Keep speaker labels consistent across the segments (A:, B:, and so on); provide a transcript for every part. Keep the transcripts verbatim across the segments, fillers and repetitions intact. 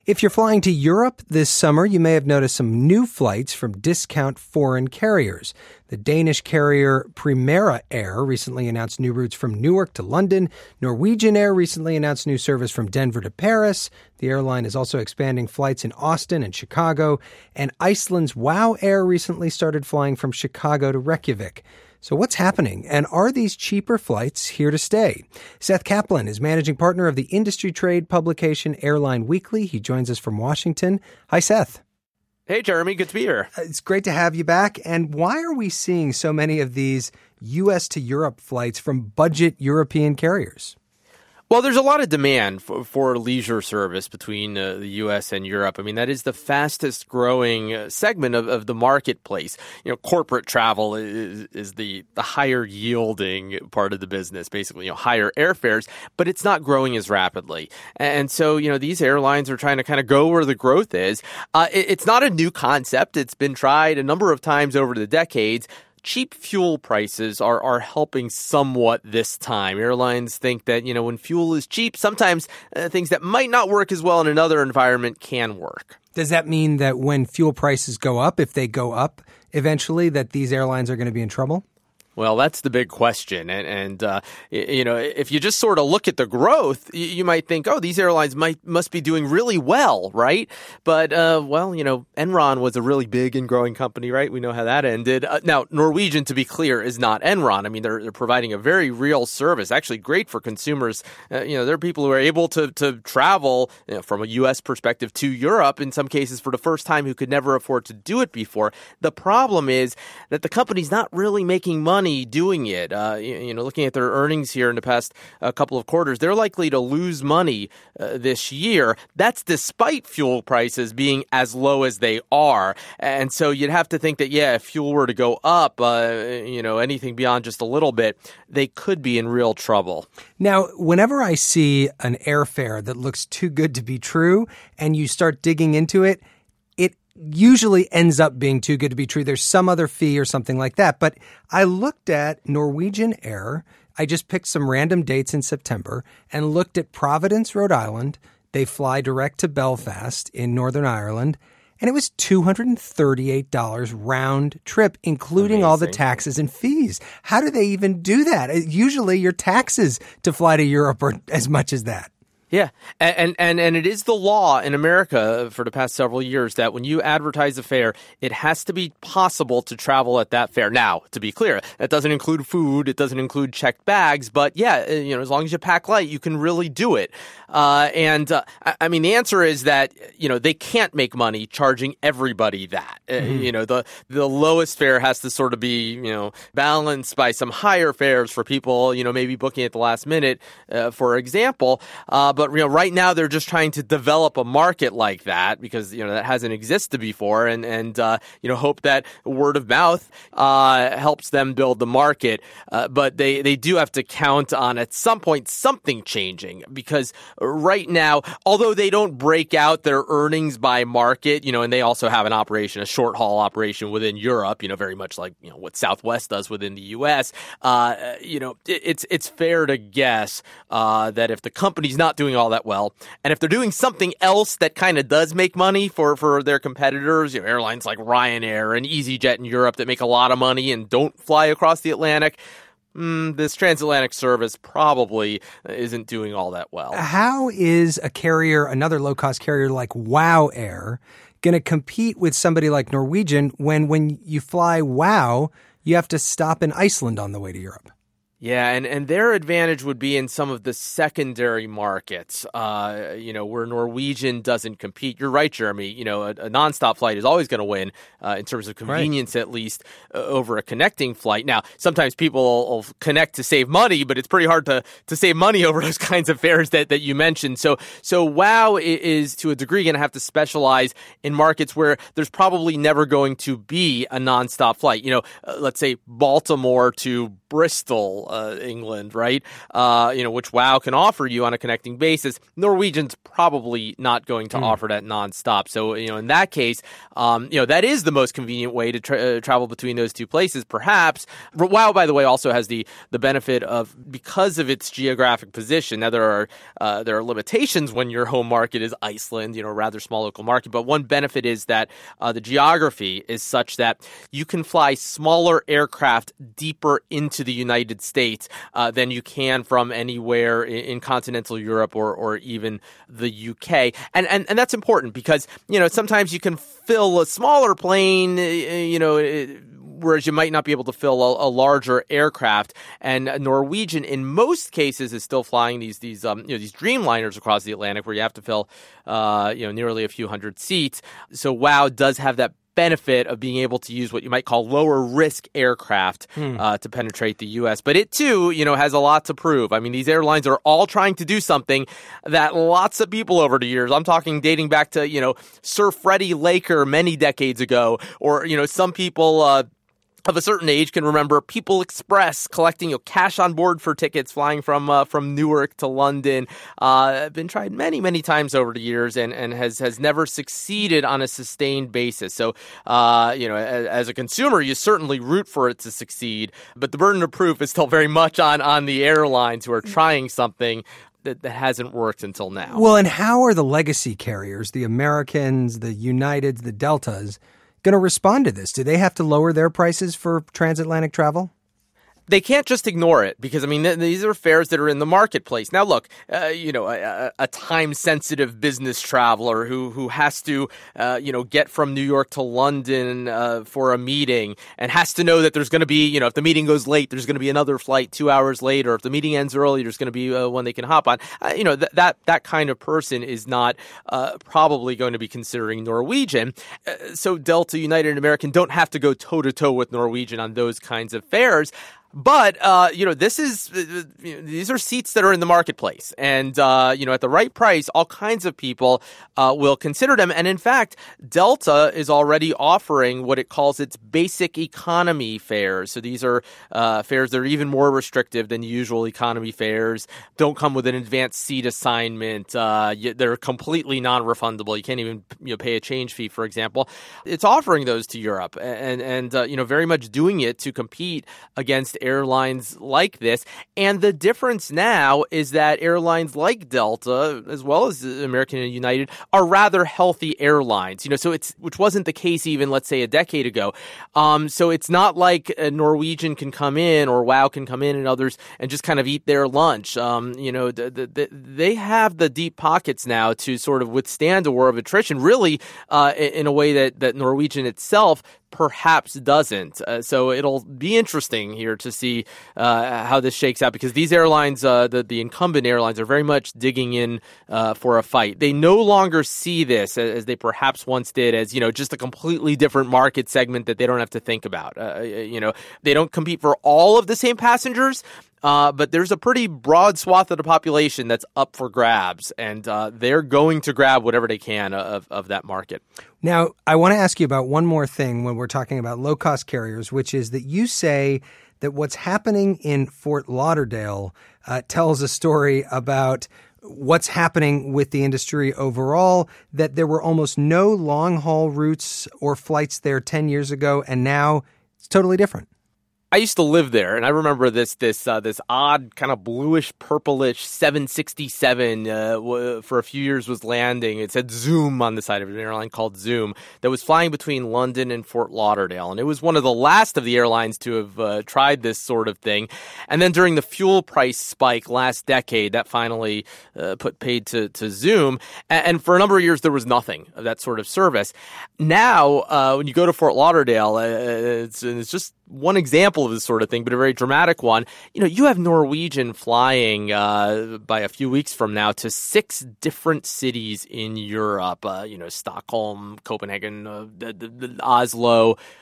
A: If you're flying to Europe this summer, you may have noticed some new flights from discount foreign carriers. The Danish carrier Primera Air recently announced new routes from Newark to London. Norwegian Air recently announced new service from Denver to Paris. The airline is also expanding flights in Austin and Chicago. And Iceland's WOW Air recently started flying from Chicago to Reykjavik. So what's happening? And are these cheaper flights here to stay? Seth Kaplan is managing partner of the industry trade publication Airline Weekly. He joins us from Washington. Hi, Seth.
B: Hey, Jeremy. Good to be here.
A: It's great to have you back. And why are we seeing so many of these U S to Europe flights from budget European carriers?
B: Well, there's a lot of demand for, for leisure service between uh, the U S and Europe. I mean, that is the fastest growing uh, segment of, of the marketplace. You know, corporate travel is, is the, the higher yielding part of the business, basically, you know, higher airfares, but it's not growing as rapidly. And so, you know, these airlines are trying to kind of go where the growth is. Uh, it, it's not a new concept. It's been tried a number of times over the decades. Cheap fuel prices are, are helping somewhat this time. Airlines think that, you know, when fuel is cheap, sometimes uh, things that might not work as well in another environment can work.
A: Does that mean that when fuel prices go up, if they go up eventually, that these airlines are going to be in trouble?
B: Well, that's the big question. And, and uh, you know, if you just sort of look at the growth, you, you might think, oh, these airlines might must be doing really well, right? But, uh, well, you know, Enron was a really big and growing company, right? We know how that ended. Uh, now, Norwegian, to be clear, is not Enron. I mean, they're, they're providing a very real service, actually great for consumers. Uh, you know, there are people who are able to, to travel, you know, from a U S perspective to Europe, in some cases for the first time, who could never afford to do it before. The problem is that the company's not really making money doing it. Uh, you, you know, looking at their earnings here in the past uh, couple of quarters, they're likely to lose money uh, this year. That's despite fuel prices being as low as they are. And so you'd have to think that, yeah, if fuel were to go up, uh, you know, anything beyond just a little bit, they could be in real trouble.
A: Now, whenever I see an airfare that looks too good to be true and you start digging into it, it usually ends up being too good to be true. There's some other fee or something like that. But I looked at Norwegian Air. I just picked some random dates in September and looked at Providence, Rhode Island. They fly direct to Belfast in Northern Ireland. And it was two hundred thirty-eight dollars round trip, including Amazing. all the taxes and fees. How do they even do that? Usually your taxes to fly to Europe are as much as that.
B: Yeah, and, and and it is the law in America for the past several years that when you advertise a fare, it has to be possible to travel at that fare. Now, to be clear, that doesn't include food, it doesn't include checked bags, but yeah, you know, as long as you pack light, you can really do it. Uh, and uh, I mean, the answer is that, you know, they can't make money charging everybody that. Mm-hmm. Uh, you know, the the lowest fare has to sort of be, you know, balanced by some higher fares for people, you know, maybe booking at the last minute, uh, for example. Uh, but But, you know, right now they're just trying to develop a market like that because, you know, that hasn't existed before and, and uh, you know, hope that word of mouth uh, helps them build the market. Uh, but they, they do have to count on at some point something changing because right now, although they don't break out their earnings by market, you know, and they also have an operation, a short haul operation within Europe, you know, very much like, you know, what Southwest does within the U S, uh, you know, it, it's, it's fair to guess uh, that if the company's not doing all that well, and if they're doing something else that kind of does make money for, for their competitors, you know, airlines like Ryanair and EasyJet in Europe that make a lot of money and don't fly across the Atlantic, mm, this transatlantic service probably isn't doing all that well.
A: How is a carrier, another low-cost carrier like WOW Air, going to compete with somebody like Norwegian when when you fly WOW, you have to stop in Iceland on the way to Europe?
B: Yeah, and, and their advantage would be in some of the secondary markets, uh, you know, where Norwegian doesn't compete. You're right, Jeremy. You know, a, a nonstop flight is always going to win uh, in terms of convenience, right, at least uh, over a connecting flight. Now, sometimes people will, will connect to save money, but it's pretty hard to, to save money over those kinds of fares that, that you mentioned. So, so WOW is to a degree going to have to specialize in markets where there's probably never going to be a nonstop flight. You know, uh, let's say Baltimore to Bristol. uh, England, right? Uh, you know, which WoW can offer you on a connecting basis. Norwegian's probably not going to mm. offer that nonstop. So, you know, in that case, um, you know, that is the most convenient way to tra- uh, travel between those two places, perhaps. WoW, by the way, also has the the benefit of, because of its geographic position. Now, there are uh, there are limitations when your home market is Iceland, you know, a rather small local market. But one benefit is that uh, the geography is such that you can fly smaller aircraft deeper into the United States uh, than you can from anywhere in, in continental Europe or or even the U K. And, and and that's important because, you know, sometimes you can fill a smaller plane, you know, whereas you might not be able to fill a, a larger aircraft. And Norwegian, in most cases, is still flying these these um, you know these Dreamliners across the Atlantic, where you have to fill uh, you know nearly a few hundred seats. So WoW does have that benefit of being able to use what you might call lower risk aircraft hmm. uh, to penetrate the U S. But it too, you know, has a lot to prove. I mean, these airlines are all trying to do something that lots of people over the years, I'm talking dating back to, you know, Sir Freddie Laker many decades ago, or, you know, some people uh, of a certain age can remember People Express collecting you know, cash on board for tickets flying from uh, from Newark to London. Uh, been tried many, many times over the years and, and has, has never succeeded on a sustained basis. So, uh, you know, as, as a consumer, you certainly root for it to succeed. But the burden of proof is still very much on, on the airlines who are trying something that, that hasn't worked until now.
A: Well, and how are the legacy carriers, the Americans, the Uniteds, the Deltas, going to respond to this? Do they have to lower their prices for transatlantic travel?
B: They can't just ignore it because, I mean, th- these are fares that are in the marketplace. Now, look, uh, you know, a, a time-sensitive business traveler who who has to, uh, you know, get from New York to London uh, for a meeting and has to know that there's going to be, you know, if the meeting goes late, there's going to be another flight two hours later. If the meeting ends early, there's going to be uh, one they can hop on. Uh, you know, th- that that kind of person is not uh, probably going to be considering Norwegian. Uh, so Delta, United, and American don't have to go toe-to-toe with Norwegian on those kinds of fares. But, uh, you know, this is, uh, these are seats that are in the marketplace. And, uh, you know, at the right price, all kinds of people uh, will consider them. And in fact, Delta is already offering what it calls its basic economy fares. So these are uh, fares that are even more restrictive than usual economy fares, don't come with an advanced seat assignment. Uh, they're completely non-refundable. You can't even you know, pay a change fee, for example. It's offering those to Europe and, and uh, you know, very much doing it to compete against airlines like this. And the difference now is that airlines like Delta, as well as American and United, are rather healthy airlines. You know, so it's which wasn't the case even, let's say, a decade ago. Um, so it's not like a Norwegian can come in or WoW can come in and others and just kind of eat their lunch. Um, you know, the, the, the, they have the deep pockets now to sort of withstand a war of attrition, really, uh, in a way that, that Norwegian itself perhaps doesn't. Uh, so it'll be interesting here to see uh, how this shakes out because these airlines, uh, the, the incumbent airlines, are very much digging in uh, for a fight. They no longer see this as, as they perhaps once did as, you know, just a completely different market segment that they don't have to think about. Uh, you know, they don't compete for all of the same passengers, Uh, but there's a pretty broad swath of the population that's up for grabs, and uh, they're going to grab whatever they can of, of that market.
A: Now, I want to ask you about one more thing when we're talking about low-cost carriers, which is that you say that what's happening in Fort Lauderdale uh, tells a story about what's happening with the industry overall, that there were almost no long-haul routes or flights there ten years ago, and now it's totally different.
B: I used to live there, and I remember this this uh, this odd kind of bluish purplish seven sixty-seven uh, w- for a few years was landing. It said Zoom on the side of it, an airline called Zoom that was flying between London and Fort Lauderdale, and it was one of the last of the airlines to have uh, tried this sort of thing. And then during the fuel price spike last decade, that finally uh, put paid to to Zoom, and, and for a number of years there was nothing of that sort of service. Now, uh, when you go to Fort Lauderdale, uh, it's, it's just one example of this sort of thing, but a very dramatic one. You know, you have Norwegian flying uh, by a few weeks from now to six different cities in Europe. Uh, you know, Stockholm, Copenhagen, uh, the, the, the Oslo,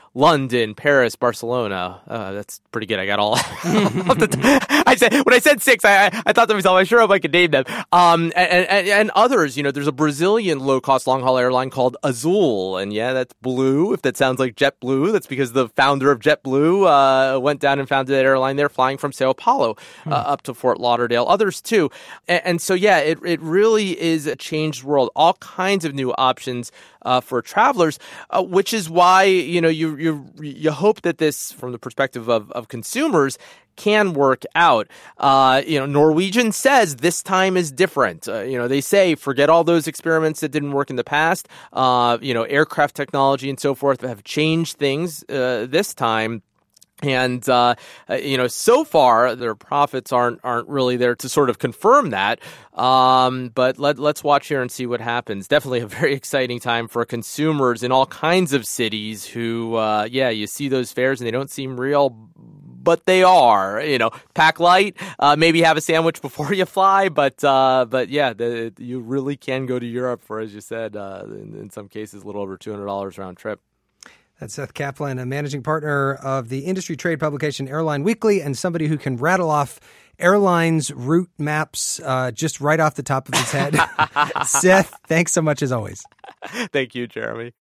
B: London, Paris, Barcelona. Uh, that's pretty good. I got all. I said when I said six, I I thought to myself, I sure hope I could name them. Um, and, and and others. You know, there's a Brazilian low cost long haul airline called Azul, and yeah, that's blue. If that sounds like JetBlue, that's because the founder of JetBlue uh, went down and founded that airline there, flying from Sao Paulo uh, up to Fort Lauderdale. Others too, and, and so yeah, it it really is a changed world. All kinds of new options uh, for travelers, uh, which is why you know you you you hope that this, from the perspective of of consumers, can work out. Uh, you know, Norwegian says this time is different. Uh, you know, they say forget all those experiments that didn't work in the past. Uh, you know, aircraft technology and so forth have changed things uh, this time. And, uh, you know, so far their profits aren't aren't really there to sort of confirm that. Um, but let, let's watch here and see what happens. Definitely a very exciting time for consumers in all kinds of cities who, uh, yeah, you see those fares and they don't seem real, but they are. You know, pack light, uh, maybe have a sandwich before you fly. But, uh, but yeah, the, you really can go to Europe for, as you said, uh, in, in some cases, a little over two hundred dollars round trip.
A: That's Seth Kaplan, a managing partner of the industry trade publication Airline Weekly, and somebody who can rattle off airlines' route maps uh, just right off the top of his head. Seth, thanks so much as always.
B: Thank you, Jeremy.